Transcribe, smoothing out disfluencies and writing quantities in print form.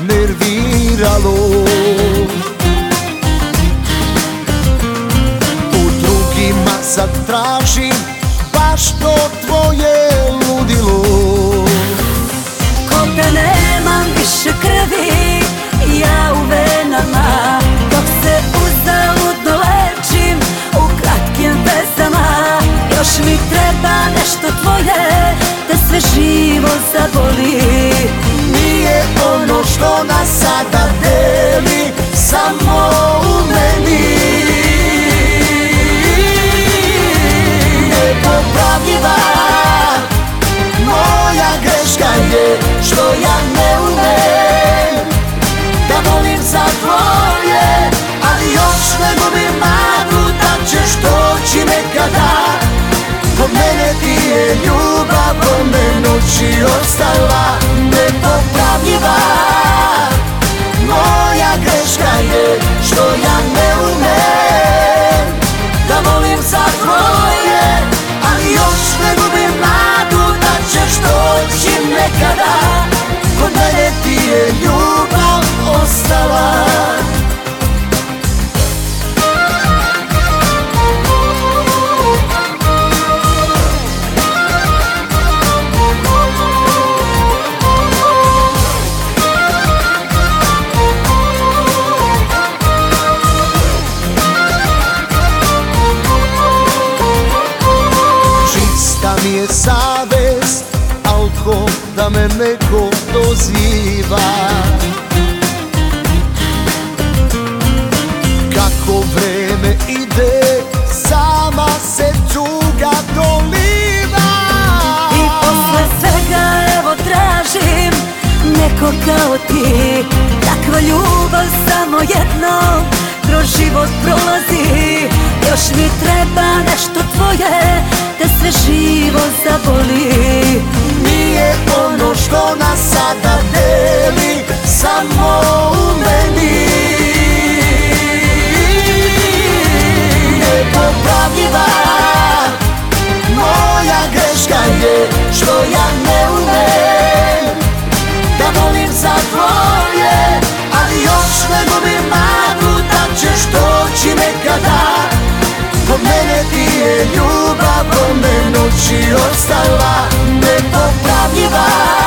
nerviralo. U drugima sad tražim baš to tvoje ludilo. Ko da nemam više krvi ja u venama, dok se uzaludno lečim u kratkim vezama. Još mi treba nešto tvoje da sve živo zaboli. Nije ono što nas sada deli samo u meni. Nepopravljiva moja greška je što ja ne umem da volim za tvoje, ali još ne gubim nadu da ćeš doći nekada. Kod mene ti je ljubav promenu noći ostala. Nepopravljiva moja greška je što ja ne umem da volim za tvoje, ali još ne gubim nadu da ćeš doći nekada. Kod mene ti je ljubav ostala. Mi je savest, al ko da me neko doziva. Kako vreme ide, sama se tuga doliva. I posle svega evo tražim neko kao ti. Takva ljubav samo jednom kroz život prolazi. Još mi treba nešto tvoje da sve živo zaboli. Nije ono što nas sada deli samo u meni. Nepopravljiva moja greška je što ja ne umem da volim za tvoje, ali još ne gubim nadu da ćeš doći nekada. Kod mene ti je ljubav promenu noći ostala. Nepopravljiva